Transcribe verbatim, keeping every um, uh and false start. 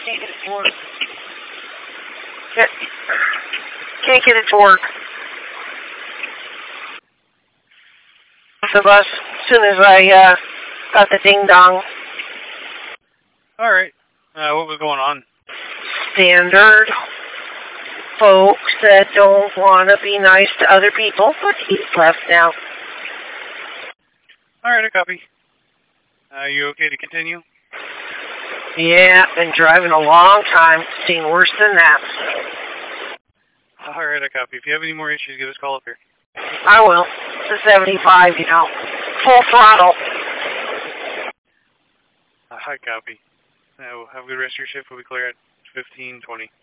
Can't get it to work. Can't, can't get it to work. The bus as soon as I uh, got the ding dong. All right. Uh, what was going on? Standard folks that don't want to be nice to other people, but he's left now. All right, I copy. Are uh, you okay to continue? Yeah, been driving a long time. Seen worse than that. All right, I copy. If you have any more issues, give us a call up here. I will. It's a seventy-five, you know. Full throttle. Uh, I copy. Uh, have a good rest of your shift. We'll be clear at fifteen twenty.